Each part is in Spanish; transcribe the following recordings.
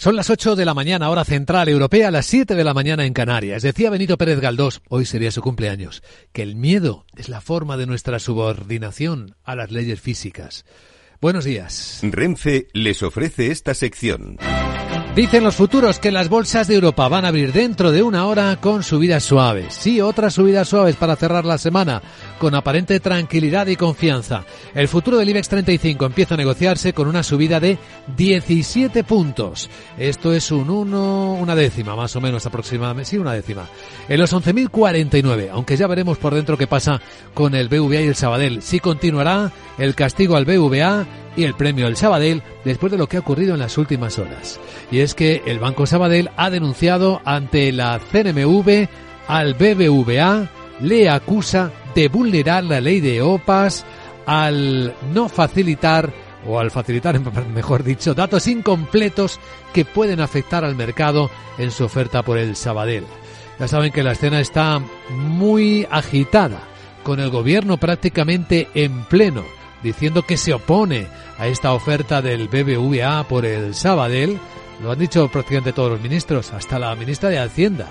Son las 8 de la mañana, hora central europea, las 7 de la mañana en Canarias. Decía Benito Pérez Galdós, hoy sería su cumpleaños, que el miedo es la forma de nuestra subordinación a las leyes físicas. Buenos días. Renfe les ofrece esta sección. Dicen los futuros que las bolsas de Europa van a abrir dentro de una hora con subidas suaves. Sí, otras subidas suaves para cerrar la semana, con aparente tranquilidad y confianza. El futuro del IBEX 35 empieza a negociarse con una subida de 17 puntos. Esto es una décima, más o menos aproximadamente. Sí, una décima. En los 11.049, aunque ya veremos por dentro qué pasa con el BVA y el Sabadell. Si continuará el castigo al BVA y el premio al Sabadell después de lo que ha ocurrido en las últimas horas. Y es que el Banco Sabadell ha denunciado ante la CNMV al BBVA, le acusa de vulnerar la ley de OPAs al facilitar, mejor dicho, datos incompletos que pueden afectar al mercado en su oferta por el Sabadell. Ya saben que la escena está muy agitada, con el gobierno prácticamente en pleno, diciendo que se opone a esta oferta del BBVA por el Sabadell. Lo han dicho prácticamente todos los ministros, hasta la ministra de Hacienda,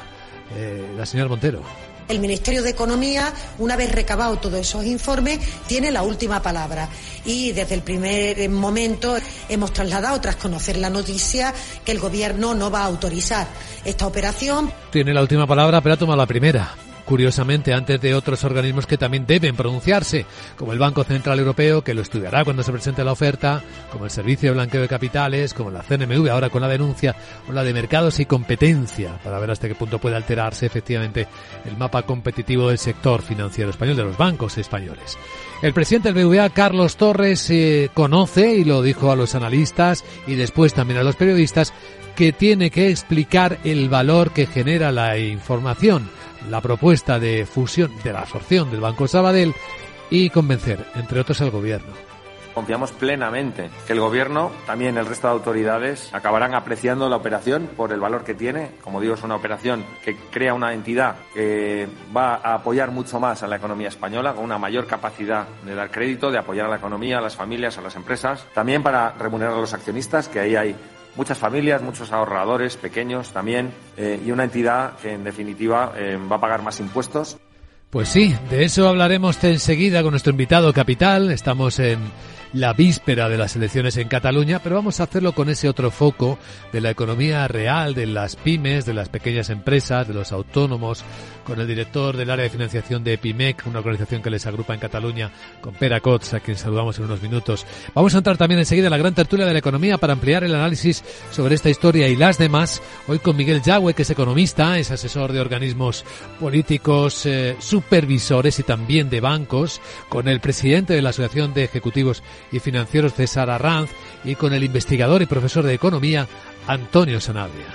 la señora Montero. El Ministerio de Economía, una vez recabado todos esos informes, tiene la última palabra. Y desde el primer momento hemos trasladado, tras conocer la noticia, que el Gobierno no va a autorizar esta operación. Tiene la última palabra, pero ha tomado la primera. Curiosamente, antes de otros organismos que también deben pronunciarse, como el Banco Central Europeo, que lo estudiará cuando se presente la oferta, como el Servicio de Blanqueo de Capitales, como la CNMV, ahora con la denuncia, o la de Mercados y Competencia, para ver hasta qué punto puede alterarse efectivamente el mapa competitivo del sector financiero español, de los bancos españoles. El presidente del BBVA, Carlos Torres, conoce, y lo dijo a los analistas y después también a los periodistas, que tiene que explicar el valor que genera la información, la propuesta de fusión, de la absorción del Banco Sabadell, y convencer, entre otros, al Gobierno. Confiamos plenamente que el Gobierno, también el resto de autoridades, acabarán apreciando la operación por el valor que tiene. Como digo, es una operación que crea una entidad que va a apoyar mucho más a la economía española, con una mayor capacidad de dar crédito, de apoyar a la economía, a las familias, a las empresas, también para remunerar a los accionistas, que ahí hay muchas familias, muchos ahorradores pequeños también, y una entidad que en definitiva va a pagar más impuestos. Pues sí, de eso hablaremos enseguida con nuestro invitado capital. Estamos en la víspera de las elecciones en Cataluña, pero vamos a hacerlo con ese otro foco de la economía real, de las pymes, de las pequeñas empresas, de los autónomos, con el director del área de financiación de Pimec, una organización que les agrupa en Cataluña, con Pere Cots, a quien saludamos en unos minutos. Vamos a entrar también enseguida en la gran tertulia de la economía para ampliar el análisis sobre esta historia y las demás. Hoy con Miguel Yagüe, que es economista, es asesor de organismos políticos, supervisores y también de bancos, con el presidente de la Asociación de Ejecutivos y Financieros, César Arranz, y con el investigador y profesor de economía, Antonio Sanabria.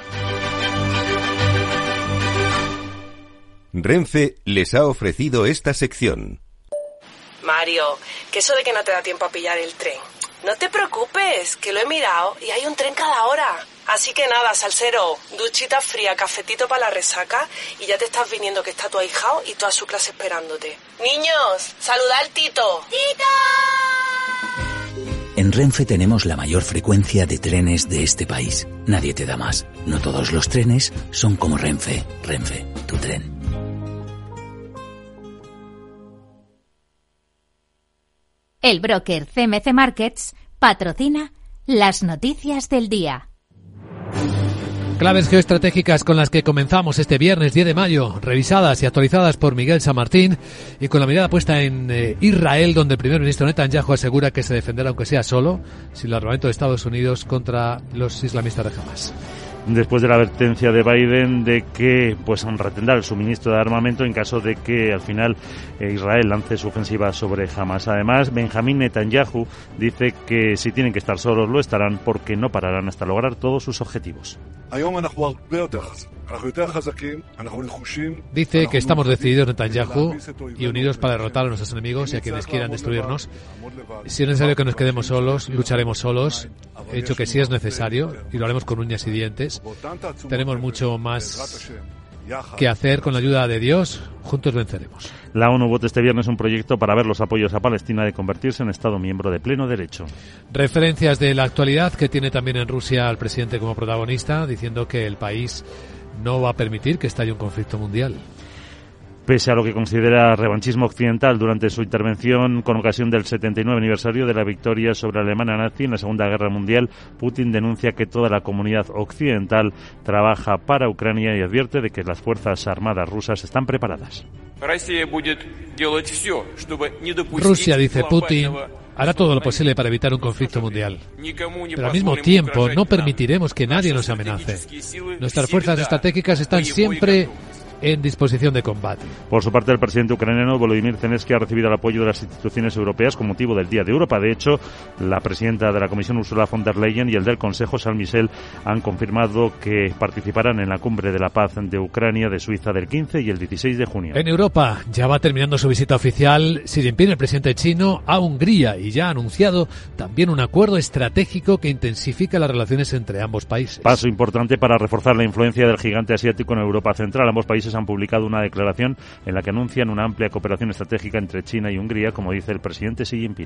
Renfe les ha ofrecido esta sección. Mario, que eso de que no te da tiempo a pillar el tren. No te preocupes, que lo he mirado y hay un tren cada hora. Así que nada, salsero, duchita fría, cafetito para la resaca y ya te estás viniendo, que está tu ahijao y toda su clase esperándote. Niños, saluda al Tito. ¡Tito! En Renfe tenemos la mayor frecuencia de trenes de este país. Nadie te da más. No todos los trenes son como Renfe. Renfe, tu tren. El broker CMC Markets patrocina las noticias del día. Claves geoestratégicas con las que comenzamos este viernes 10 de mayo, revisadas y actualizadas por Miguel San Martín, y con la mirada puesta en Israel, donde el primer ministro Netanyahu asegura que se defenderá, aunque sea solo, sin el armamento de Estados Unidos contra los islamistas de Hamas. Después de la advertencia de Biden de que retendrá el suministro de armamento en caso de que al final Israel lance su ofensiva sobre Hamas. Además, Benjamín Netanyahu dice que si tienen que estar solos lo estarán, porque no pararán hasta lograr todos sus objetivos. Dice que estamos decididos, Netanyahu, y unidos para derrotar a nuestros enemigos y a quienes quieran destruirnos. Si es necesario que nos quedemos solos, lucharemos solos. He dicho que sí es necesario y lo haremos con uñas y dientes. Tenemos mucho más que hacer con la ayuda de Dios. Juntos venceremos. La ONU vota este viernes un proyecto para ver los apoyos a Palestina de convertirse en Estado miembro de pleno derecho. Referencias de la actualidad que tiene también en Rusia al presidente como protagonista, diciendo que el país no va a permitir que estalle un conflicto mundial. Pese a lo que considera revanchismo occidental durante su intervención con ocasión del 79 aniversario de la victoria sobre la Alemania nazi en la Segunda Guerra Mundial, Putin denuncia que toda la comunidad occidental trabaja para Ucrania y advierte de que las fuerzas armadas rusas están preparadas. Rusia, dice Putin, hará todo lo posible para evitar un conflicto mundial. Pero al mismo tiempo no permitiremos que nadie nos amenace. Nuestras fuerzas estratégicas están siempre en disposición de combate. Por su parte, el presidente ucraniano Volodymyr Zelensky ha recibido el apoyo de las instituciones europeas con motivo del Día de Europa. De hecho, la presidenta de la Comisión, Ursula von der Leyen, y el del Consejo, Charles Michel, han confirmado que participarán en la Cumbre de la Paz de Ucrania de Suiza del 15 y el 16 de junio. En Europa ya va terminando su visita oficial Xi Jinping, el presidente chino, a Hungría, y ya ha anunciado también un acuerdo estratégico que intensifica las relaciones entre ambos países. Paso importante para reforzar la influencia del gigante asiático en Europa Central. Ambos países han publicado una declaración en la que anuncian una amplia cooperación estratégica entre China y Hungría, como dice el presidente Xi Jinping.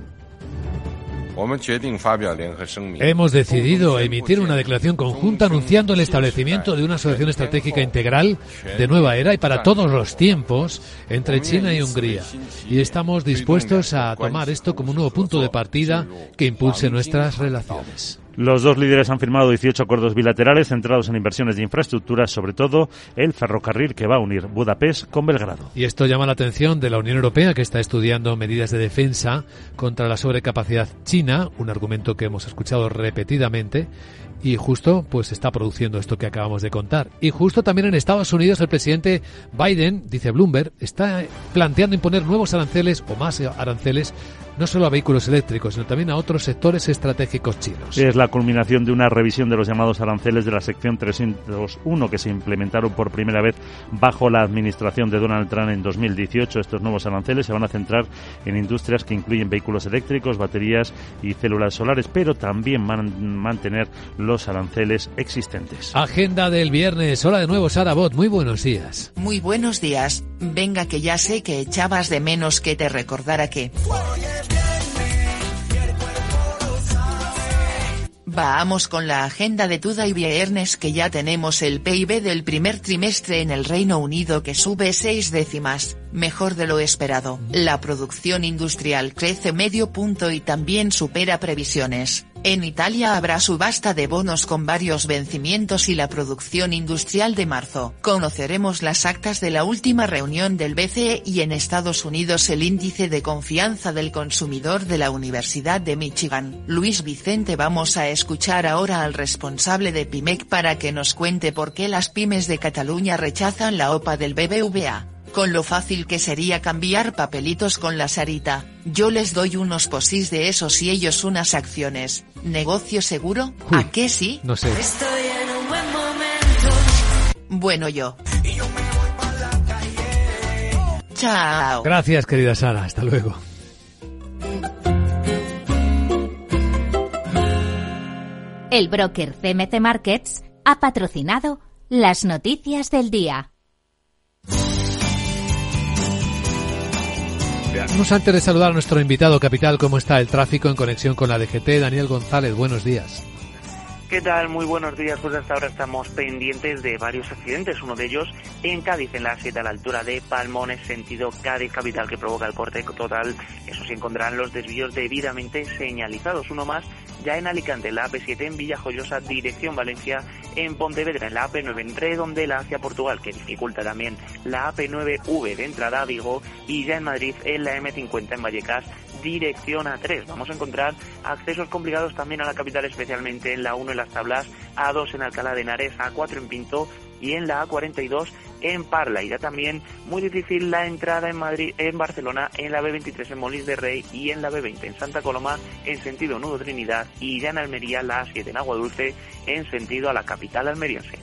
Hemos decidido emitir una declaración conjunta anunciando el establecimiento de una asociación estratégica integral de nueva era y para todos los tiempos entre China y Hungría. Y estamos dispuestos a tomar esto como un nuevo punto de partida que impulse nuestras relaciones. Los dos líderes han firmado 18 acuerdos bilaterales centrados en inversiones de infraestructuras, sobre todo el ferrocarril que va a unir Budapest con Belgrado. Y esto llama la atención de la Unión Europea, que está estudiando medidas de defensa contra la sobrecapacidad china, un argumento que hemos escuchado repetidamente, y justo pues está produciendo esto que acabamos de contar. Y justo también en Estados Unidos el presidente Biden, dice Bloomberg, está planteando imponer nuevos aranceles o más aranceles no solo a vehículos eléctricos, sino también a otros sectores estratégicos chinos. Es la culminación de una revisión de los llamados aranceles de la sección 301 que se implementaron por primera vez bajo la administración de Donald Trump en 2018. Estos nuevos aranceles se van a centrar en industrias que incluyen vehículos eléctricos, baterías y células solares, pero también van a mantener los aranceles existentes. Agenda del viernes. Hola de nuevo, Sara Bot. Muy buenos días. Muy buenos días. Venga, que ya sé que echabas de menos que te recordara que... Vamos con la agenda de Today viernes, que ya tenemos el PIB del primer trimestre en el Reino Unido que sube 6 décimas, mejor de lo esperado. La producción industrial crece medio punto y también supera previsiones. En Italia habrá subasta de bonos con varios vencimientos y la producción industrial de marzo. Conoceremos las actas de la última reunión del BCE y en Estados Unidos el índice de confianza del consumidor de la Universidad de Michigan. Luis Vicente, vamos a escuchar ahora al responsable de PIMEC para que nos cuente por qué las pymes de Cataluña rechazan la OPA del BBVA. Con lo fácil que sería cambiar papelitos con la Sarita, yo les doy unos posís de esos y ellos unas acciones. ¿Negocio seguro? Uy, ¿A qué sí? No sé. Estoy en un buen momento. Bueno, yo. Chao. Gracias, querida Sara. Hasta luego. El broker CMC Markets ha patrocinado las noticias del día. Vamos antes de saludar a nuestro invitado capital, ¿cómo está el tráfico en conexión con la DGT? Daniel González, buenos días. ¿Qué tal? Muy buenos días. Pues hasta ahora estamos pendientes de varios accidentes. Uno de ellos en Cádiz, en la 7 a la altura de Palmones, sentido Cádiz capital, que provoca el corte total. Eso sí, encontrarán los desvíos debidamente señalizados. Uno más ya en Alicante, la AP7 en Villajoyosa, dirección Valencia, en Pontevedra, en la AP9 en Redondela hacia Portugal, que dificulta también la AP9V de entrada a Vigo, y ya en Madrid, en la M50 en Vallecas, dirección A3. Vamos a encontrar accesos complicados también a la capital, especialmente en la 1 en Las Tablas, A2 en Alcalá de Henares, A4 en Pinto y en la A42 en Parla. Y ya también muy difícil la entrada en Madrid, en Barcelona, en la B23 en Molins de Rey y en la B20 en Santa Coloma en sentido Nudo Trinidad, y ya en Almería la A7 en Agua Dulce en sentido a la capital almeriense.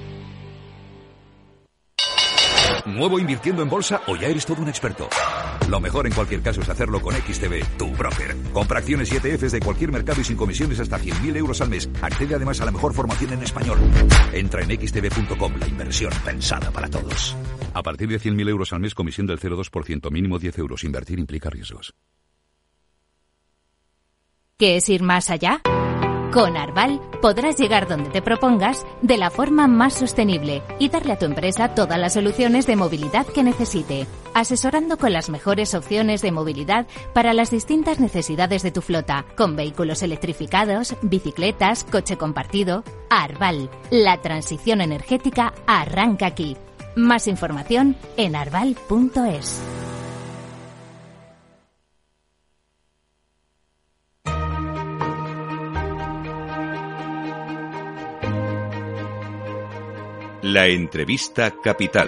¿Nuevo invirtiendo en bolsa o ya eres todo un experto? Lo mejor en cualquier caso es hacerlo con XTB, tu broker. Compra acciones y ETFs de cualquier mercado y sin comisiones hasta 100.000 euros al mes. Accede además a la mejor formación en español. Entra en xtb.com, la inversión pensada para todos. A partir de 100.000 euros al mes, comisión del 0,2%, mínimo 10 euros. Invertir implica riesgos. ¿Qué es ir más allá? Con Arval podrás llegar donde te propongas de la forma más sostenible y darle a tu empresa todas las soluciones de movilidad que necesite, asesorando con las mejores opciones de movilidad para las distintas necesidades de tu flota, con vehículos electrificados, bicicletas, coche compartido. Arval, la transición energética arranca aquí. Más información en arval.es. La entrevista capital.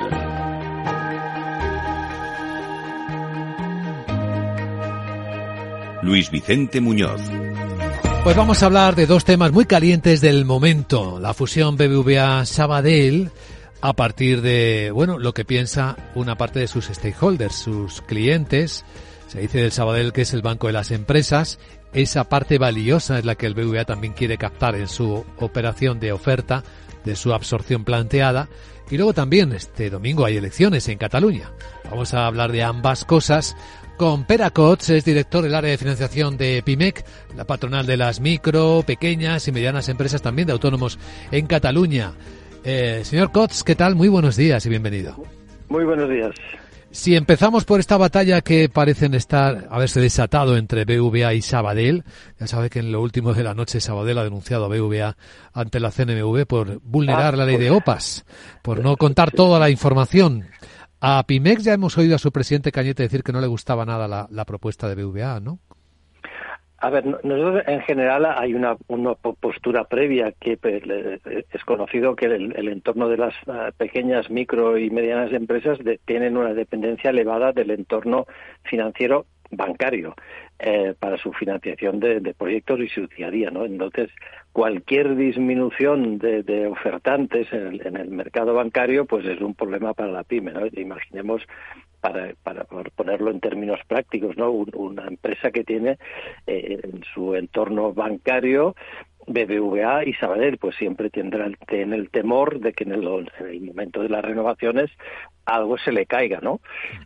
Luis Vicente Muñoz. Pues vamos a hablar de dos temas muy calientes del momento. La fusión BBVA-Sabadell a partir de, lo que piensa una parte de sus stakeholders, sus clientes. Se dice del Sabadell que es el banco de las empresas. Esa parte valiosa es la que el BBVA también quiere captar en su operación de oferta, de su absorción planteada. Y luego también este domingo hay elecciones en Cataluña. Vamos a hablar de ambas cosas con Pere Cots, es director del área de financiación de PIMEC, la patronal de las micro, pequeñas y medianas empresas, también de autónomos en Cataluña. Señor Cots, ¿qué tal? Muy buenos días y bienvenido. Muy buenos días. Si empezamos por esta batalla que parecen haberse desatado entre BBVA y Sabadell, ya sabe que en lo último de la noche Sabadell ha denunciado a BBVA ante la CNMV por vulnerar la ley de OPAs, por no contar toda la información. A PIMEC ya hemos oído a su presidente Cañete decir que no le gustaba nada la propuesta de BBVA, ¿no? A ver, nosotros en general hay una postura previa que es conocido que el entorno de las pequeñas, micro y medianas empresas tienen una dependencia elevada del entorno financiero bancario para su financiación de proyectos y su día a día, ¿no? Entonces, cualquier disminución de ofertantes en el mercado bancario, pues es un problema para la pyme, ¿no? Imaginemos, para ponerlo en términos prácticos, ¿no? Una empresa que tiene en su entorno bancario BBVA y Sabadell, pues siempre tiene el temor de que en el momento de las renovaciones algo se le caiga, ¿no?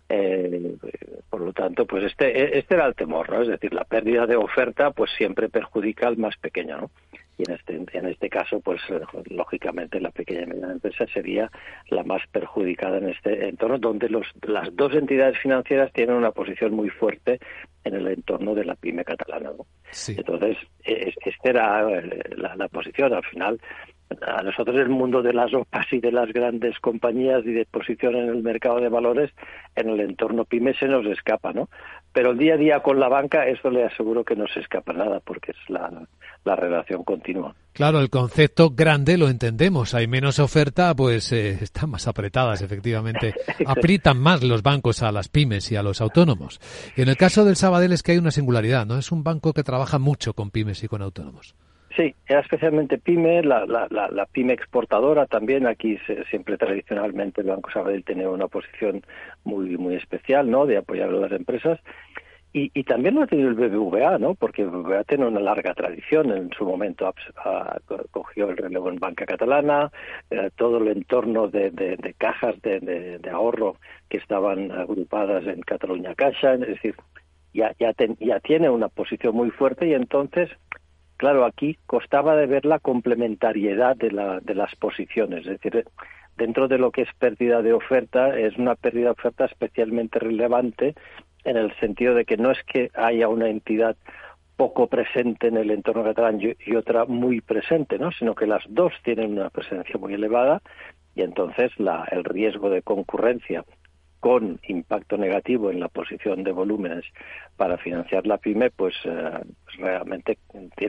Por lo tanto, pues este era el temor, ¿no? Es decir, la pérdida de oferta pues siempre perjudica al más pequeño, ¿no? Y en este caso, pues lógicamente la pequeña y mediana empresa sería la más perjudicada en este entorno, donde las dos entidades financieras tienen una posición muy fuerte en el entorno de la pyme catalana, ¿no? Sí. Entonces, esta era la posición. Al final, a nosotros el mundo de las OPAs y de las grandes compañías y de posición en el mercado de valores, en el entorno pyme se nos escapa, ¿no? Pero el día a día con la banca, eso le aseguro que no se escapa nada, porque es la relación continua. Claro, el concepto grande lo entendemos. Hay menos oferta, pues están más apretadas, efectivamente. Aprietan más los bancos a las pymes y a los autónomos. Y en el caso del Sabadell es que hay una singularidad, ¿no? Es un banco que trabaja mucho con pymes y con autónomos. Sí, especialmente pyme, la pyme exportadora también. Aquí siempre tradicionalmente el Banco Sabadell tiene una posición muy especial, ¿no? De apoyar a las empresas. Y también lo ha tenido el BBVA, ¿no? Porque el BBVA tiene una larga tradición. En su momento cogió el relevo en Banca Catalana, todo el entorno de cajas de ahorro que estaban agrupadas en Catalunya Caixa. Es decir, ya tiene una posición muy fuerte y entonces, claro, aquí costaba de ver la complementariedad de las posiciones. Es decir, dentro de lo que es pérdida de oferta, es una pérdida de oferta especialmente relevante en el sentido de que no es que haya una entidad poco presente en el entorno catalán y otra muy presente, ¿no? Sino que las dos tienen una presencia muy elevada y entonces el riesgo de concurrencia con impacto negativo en la posición de volúmenes para financiar la pyme, pues realmente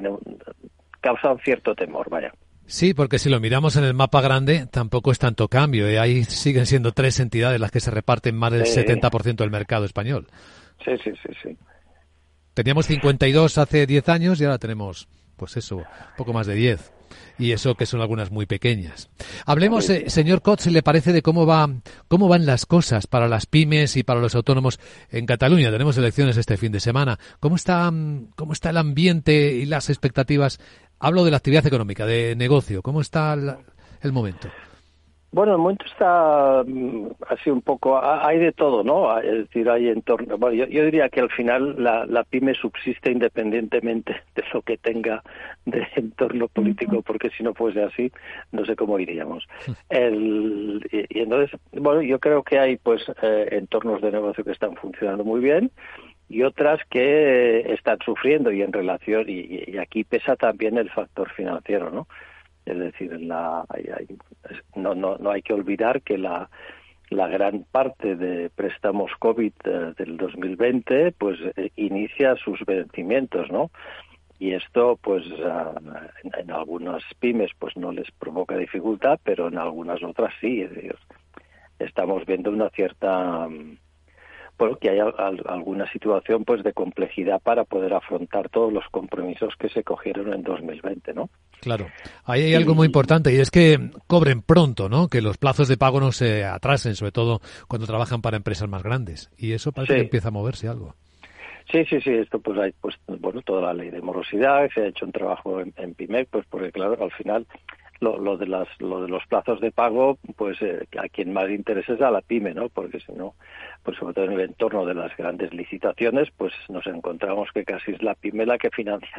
causa un cierto temor, vaya. Sí, porque si lo miramos en el mapa grande, tampoco es tanto cambio. Ahí siguen siendo 3 entidades las que se reparten más del 70% del mercado español. Sí. Teníamos 52 hace 10 años y ahora tenemos, pues eso, poco más de 10. Y eso que son algunas muy pequeñas. Hablemos, señor Cots, si le parece, de cómo van las cosas para las pymes y para los autónomos en Cataluña. Tenemos elecciones este fin de semana. ¿Cómo está el ambiente y las expectativas? Hablo de la actividad económica, de negocio. ¿Cómo está el momento? Bueno, el momento está así un poco, hay de todo, ¿no? Es decir, hay entorno. Bueno, yo diría que al final la pyme subsiste independientemente de lo que tenga de entorno político, porque si no fuese así, no sé cómo iríamos. Y entonces, bueno, yo creo que hay pues entornos de negocio que están funcionando muy bien y otras que están sufriendo, y en relación, y aquí pesa también el factor financiero, ¿no? Es decir, no hay que olvidar que la gran parte de préstamos COVID del 2020 pues inicia sus vencimientos, ¿no? Y esto pues en algunas pymes pues no les provoca dificultad, pero en algunas otras sí. Es decir, estamos viendo una cierta... Bueno, que hay alguna situación pues de complejidad para poder afrontar todos los compromisos que se cogieron en 2020, ¿no? Claro. Ahí hay algo muy importante, y es que cobren pronto, ¿no? Que los plazos de pago no se atrasen, sobre todo cuando trabajan para empresas más grandes. Y eso parece que empieza a moverse algo. Sí. Esto pues hay bueno, toda la ley de morosidad, se ha hecho un trabajo en PYMEC, pues porque claro, al final lo de los plazos de pago, pues a quien más interesa es a la pyme, ¿no? Porque si no, pues sobre todo en el entorno de las grandes licitaciones, pues nos encontramos que casi es la pyme la que financia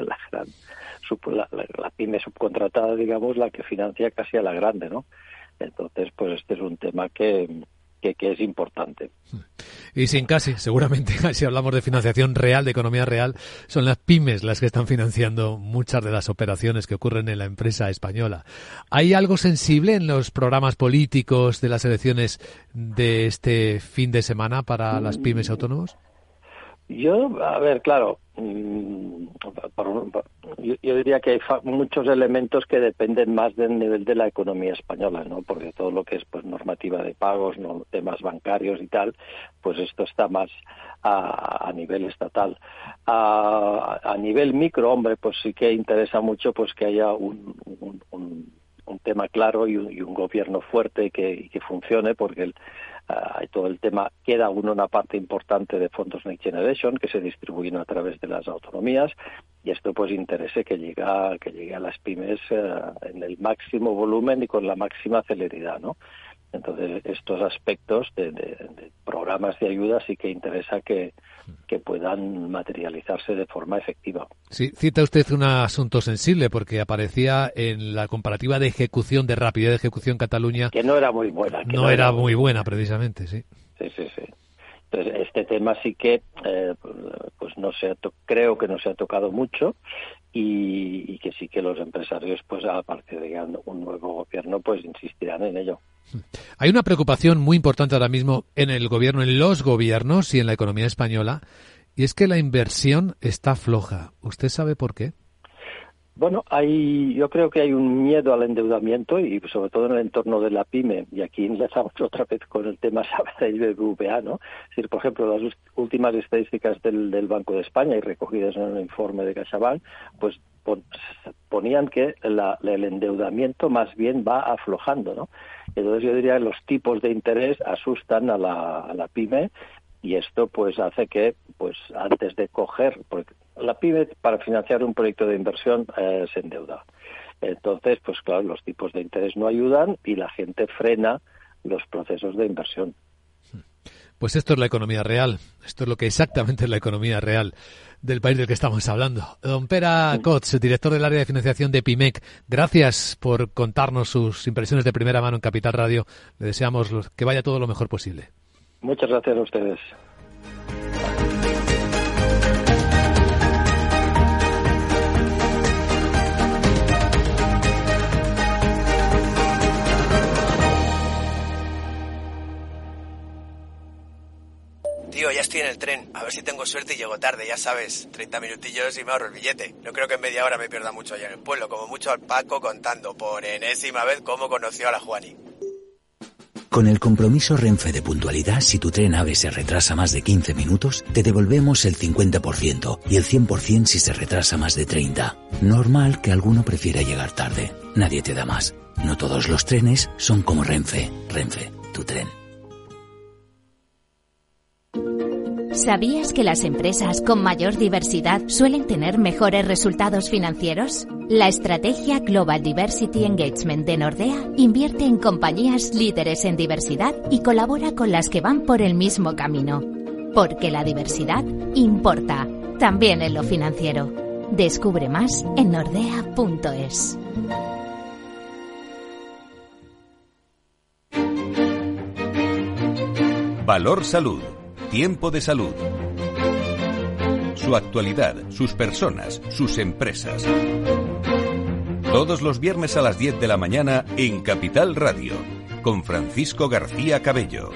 la pyme subcontratada, digamos, la que financia casi a la grande, ¿no? Entonces, pues este es un tema que es importante. Y seguramente, si hablamos de financiación real, de economía real, son las pymes las que están financiando muchas de las operaciones que ocurren en la empresa española. ¿Hay algo sensible en los programas políticos de las elecciones de este fin de semana para las pymes y autónomos? Claro, yo diría que hay muchos elementos que dependen más del nivel de la economía española, ¿no? Porque todo lo que es pues normativa de pagos, no temas bancarios y tal, pues esto está más a nivel estatal. A nivel micro, hombre, pues sí que interesa mucho pues que haya un tema claro y un gobierno fuerte que funcione, porque hay todo el tema, queda una parte importante de fondos Next Generation que se distribuyen a través de las autonomías, y esto pues interese que llegue a las pymes en el máximo volumen y con la máxima celeridad, ¿no? Entonces estos aspectos de programas de ayuda sí que interesa que puedan materializarse de forma efectiva. Sí, cita usted un asunto sensible porque aparecía en la comparativa de ejecución, de rapidez de ejecución Cataluña, que no era muy buena. No era muy buena, precisamente, sí. Sí. Entonces este tema sí que pues creo que no se ha tocado mucho, y que sí que los empresarios pues a partir de un nuevo gobierno pues insistirán en ello. Hay una preocupación muy importante ahora mismo en el gobierno, en los gobiernos y en la economía española, y es que la inversión está floja. ¿Usted sabe por qué? Bueno, yo creo que hay un miedo al endeudamiento, y sobre todo en el entorno de la pyme, y aquí enlazamos otra vez con el tema Sabadell y BBVA, ¿no? Es decir, por ejemplo, las últimas estadísticas del Banco de España y recogidas en el informe de CaixaBank, pues ponían que el endeudamiento más bien va aflojando, ¿no? Entonces yo diría que los tipos de interés asustan a la pyme, y esto pues hace que pues antes de coger, porque la pyme para financiar un proyecto de inversión se endeuda. Entonces, pues claro, los tipos de interés no ayudan y la gente frena los procesos de inversión. Pues esto es la economía real, esto es lo que exactamente es la economía real del país del que estamos hablando. Don Pere Cots, director del área de financiación de PYMEC, gracias por contarnos sus impresiones de primera mano en Capital Radio. Le deseamos que vaya todo lo mejor posible. Muchas gracias a ustedes. Tío, ya estoy en el tren. A ver si tengo suerte y llego tarde, ya sabes. 30 minutillos y me ahorro el billete. No creo que en media hora me pierda mucho allá en el pueblo. Como mucho al Paco contando por enésima vez cómo conoció a la Juani. Con el compromiso Renfe de puntualidad, si tu tren AVE se retrasa más de 15 minutos, te devolvemos el 50% y el 100% si se retrasa más de 30. Normal que alguno prefiera llegar tarde. Nadie te da más. No todos los trenes son como Renfe. Renfe, tu tren. ¿Sabías que las empresas con mayor diversidad suelen tener mejores resultados financieros? La estrategia Global Diversity Engagement de Nordea invierte en compañías líderes en diversidad y colabora con las que van por el mismo camino. Porque la diversidad importa, también en lo financiero. Descubre más en nordea.es. Valor Salud. Tiempo de salud. Su actualidad, sus personas, sus empresas. Todos los viernes a las 10 de la mañana en Capital Radio, con Francisco García Cabello.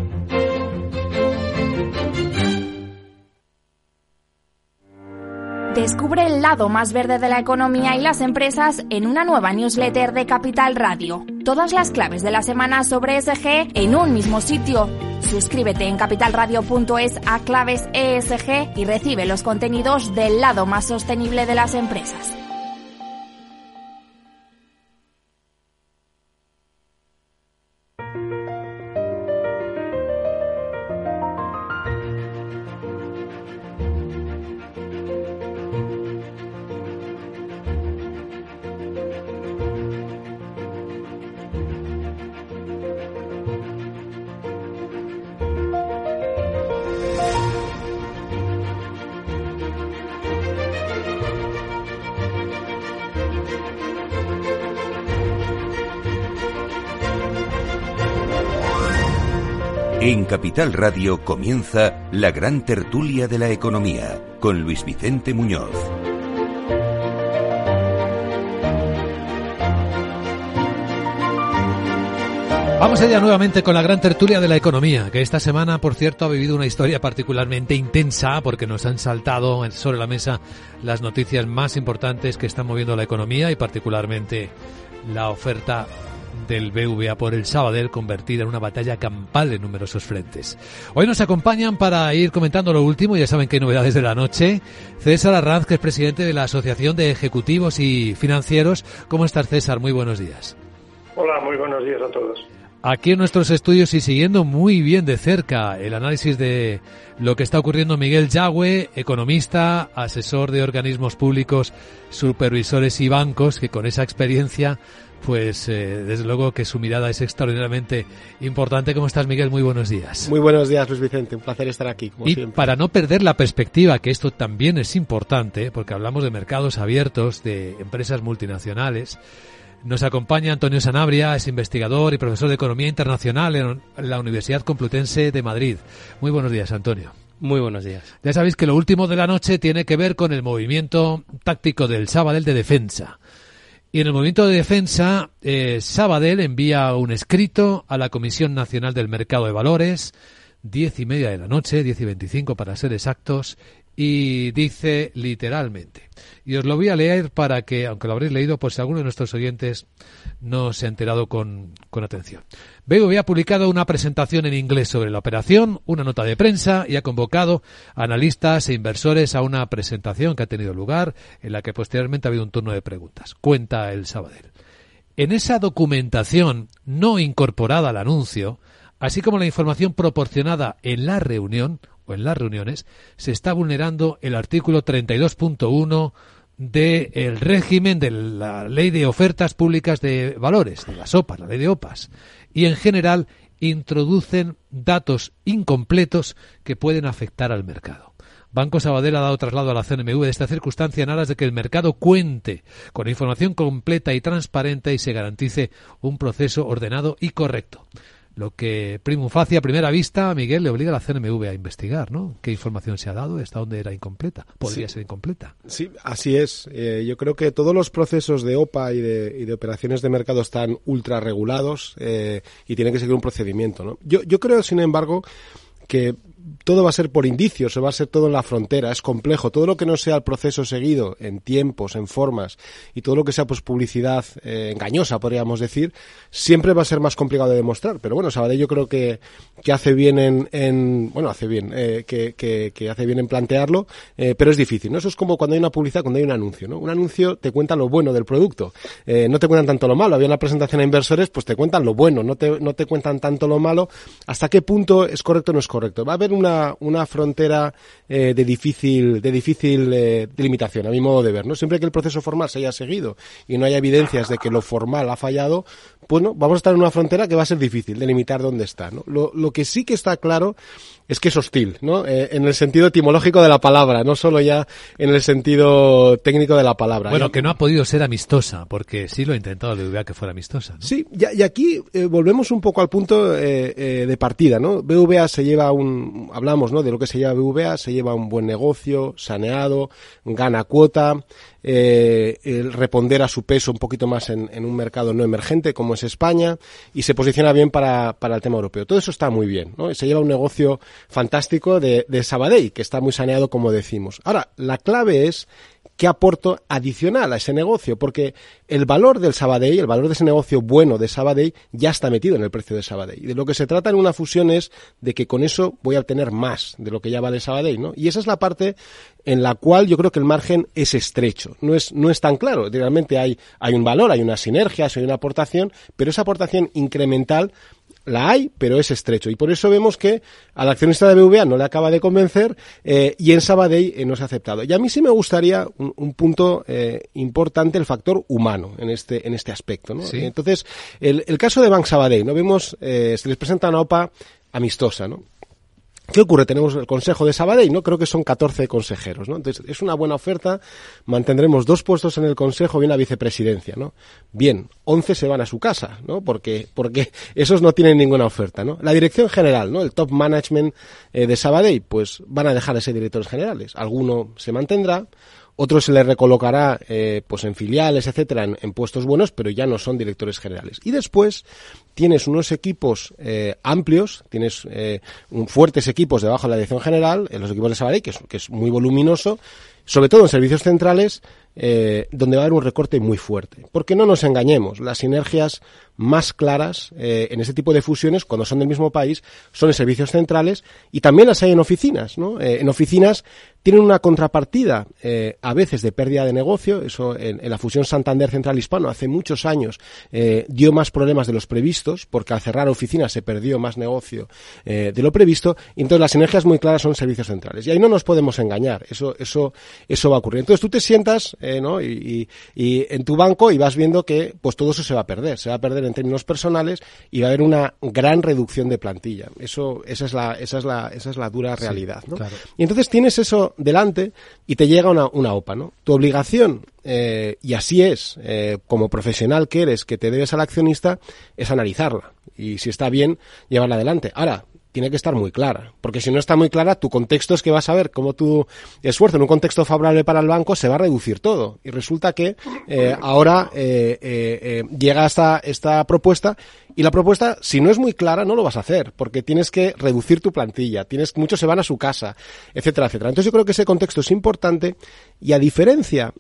Descubre el lado más verde de la economía y las empresas en una nueva newsletter de Capital Radio. Todas las claves de la semana sobre ESG en un mismo sitio. Suscríbete en capitalradio.es a claves ESG y recibe los contenidos del lado más sostenible de las empresas. En Capital Radio comienza la gran tertulia de la economía con Luis Vicente Muñoz. Vamos allá nuevamente con la gran tertulia de la economía, que esta semana, por cierto, ha vivido una historia particularmente intensa porque nos han saltado sobre la mesa las noticias más importantes que están moviendo la economía y particularmente la oferta del BVA por el Sabadell, convertida en una batalla campal en numerosos frentes. Hoy nos acompañan para ir comentando lo último, ya saben que hay novedades de la noche. César Arranz, que es presidente de la Asociación de Ejecutivos y Financieros. ¿Cómo estás, César? Muy buenos días. Hola, muy buenos días a todos. Aquí en nuestros estudios y siguiendo muy bien de cerca el análisis de lo que está ocurriendo, Miguel Yagüe, economista, asesor de organismos públicos, supervisores y bancos, que con esa experiencia, pues desde luego que su mirada es extraordinariamente importante. ¿Cómo estás, Miguel? Muy buenos días. Muy buenos días, Luis Vicente. Un placer estar aquí, como siempre. Y para no perder la perspectiva, que esto también es importante, porque hablamos de mercados abiertos, de empresas multinacionales, nos acompaña Antonio Sanabria, es investigador y profesor de Economía Internacional en la Universidad Complutense de Madrid. Muy buenos días, Antonio. Muy buenos días. Ya sabéis que lo último de la noche tiene que ver con el movimiento táctico del Sabadell de defensa. Y en el movimiento de defensa, Sabadell envía un escrito a la Comisión Nacional del Mercado de Valores, 10:30 de la noche, 10:25 para ser exactos, y dice literalmente, y os lo voy a leer para que, aunque lo habréis leído, por si alguno de nuestros oyentes no se ha enterado con atención. BBVA ha publicado una presentación en inglés sobre la operación, una nota de prensa, y ha convocado a analistas e inversores a una presentación que ha tenido lugar, en la que posteriormente ha habido un turno de preguntas. Cuenta el Sabadell. En esa documentación no incorporada al anuncio, así como la información proporcionada en la reunión o en las reuniones, se está vulnerando el artículo 32.1 del régimen de la Ley de Ofertas Públicas de Valores, de las OPAs, la Ley de OPAs, y en general introducen datos incompletos que pueden afectar al mercado. Banco Sabadell ha dado traslado a la CNMV de esta circunstancia en aras de que el mercado cuente con información completa y transparente y se garantice un proceso ordenado y correcto. Lo que primum facie a primera vista, Miguel, le obliga a la CNMV a investigar, ¿no? ¿Qué información se ha dado? ¿Hasta dónde era incompleta? ¿Podría ser incompleta? Sí, así es. Yo creo que todos los procesos de OPA y de operaciones de mercado están ultra regulados y tienen que seguir un procedimiento, ¿no? Yo creo, sin embargo, que todo va a ser por indicios, o va a ser todo en la frontera, es complejo. Todo lo que no sea el proceso seguido en tiempos, en formas, y todo lo que sea pues publicidad engañosa, podríamos decir, siempre va a ser más complicado de demostrar. Pero bueno, Sabadell yo creo que hace bien que hace bien en plantearlo, pero es difícil, ¿no? Eso es como cuando hay una publicidad, cuando hay un anuncio, ¿no? Un anuncio te cuenta lo bueno del producto, no te cuentan tanto lo malo. Había una presentación a inversores, pues te cuentan lo bueno, no te cuentan tanto lo malo. ¿Hasta qué punto es correcto o no es correcto? Va a haber una frontera de difícil delimitación, a mi modo de ver, ¿no? Siempre que el proceso formal se haya seguido y no haya evidencias de que lo formal ha fallado, bueno, vamos a estar en una frontera que va a ser difícil delimitar dónde está, ¿no? Lo que sí que está claro es que es hostil, ¿no? En el sentido etimológico de la palabra, no solo ya en el sentido técnico de la palabra. Bueno, que no ha podido ser amistosa, porque sí lo ha intentado el BBVA que fuera amistosa, ¿no? Sí, y aquí volvemos un poco al punto de partida, ¿no? BBVA se lleva hablamos, ¿no? De lo que se lleva BBVA, se lleva un buen negocio, saneado, gana cuota, el responder a su peso un poquito más en un mercado no emergente como es España, y se posiciona bien para el tema europeo. Todo eso está muy bien, ¿no? Se lleva un negocio fantástico de Sabadell, que está muy saneado, como decimos. Ahora, la clave es qué aporto adicional a ese negocio, porque el valor del Sabadell, el valor de ese negocio bueno de Sabadell, ya está metido en el precio de Sabadell. Y de lo que se trata en una fusión es de que con eso voy a obtener más de lo que ya vale Sabadell, ¿no? Y esa es la parte en la cual yo creo que el margen es estrecho. No es tan claro. Realmente hay un valor, hay unas sinergias, hay una aportación, pero esa aportación incremental la hay, pero es estrecho. Y por eso vemos que al accionista de BBVA no le acaba de convencer y en Sabadell no se ha aceptado. Y a mí sí me gustaría un punto importante, el factor humano en este aspecto, ¿no? Sí. Entonces, el caso de Banc Sabadell, ¿no? Vemos, se les presenta una OPA amistosa, ¿no? ¿Qué ocurre? Tenemos el Consejo de Sabadell, ¿no? Creo que son 14 consejeros, ¿no? Entonces, es una buena oferta. Mantendremos 2 puestos en el Consejo y una vicepresidencia, ¿no? Bien, 11 se van a su casa, ¿no? Porque esos no tienen ninguna oferta, ¿no? La dirección general, ¿no? El top management de Sabadell, pues van a dejar de ser directores generales. Alguno se mantendrá, otro se le recolocará pues en filiales, etcétera, en puestos buenos, pero ya no son directores generales. Y después tienes unos equipos amplios, tienes fuertes equipos debajo de la dirección general, en los equipos de Sabadell, que es muy voluminoso, sobre todo en servicios centrales, donde va a haber un recorte muy fuerte. Porque no nos engañemos, las sinergias más claras en ese tipo de fusiones, cuando son del mismo país, son en servicios centrales, y también las hay en oficinas, ¿no? En oficinas tienen una contrapartida a veces de pérdida de negocio. Eso en la fusión Santander Central Hispano hace muchos años dio más problemas de los previstos, porque al cerrar oficinas se perdió más negocio de lo previsto, y entonces las sinergias muy claras son servicios centrales. Y ahí no nos podemos engañar, eso va a ocurrir. Entonces tú te sientas ¿no? y en tu banco y vas viendo que pues todo eso se va a perder en términos personales, y va a haber una gran reducción de plantilla. Esa es la dura realidad, ¿no? Claro. Y entonces tienes eso delante y te llega una OPA, ¿no? Tu obligación, y así es, como profesional que eres, que te debes al accionista, es analizarla. Y si está bien, llevarla adelante. Ahora, tiene que estar muy clara, porque si no está muy clara, tu contexto es que vas a ver cómo tu esfuerzo en un contexto favorable para el banco se va a reducir todo, y resulta que ahora llega esta propuesta, y la propuesta, si no es muy clara, no lo vas a hacer, porque tienes que reducir tu plantilla, muchos se van a su casa, etcétera, etcétera. Entonces yo creo que ese contexto es importante, y a diferencia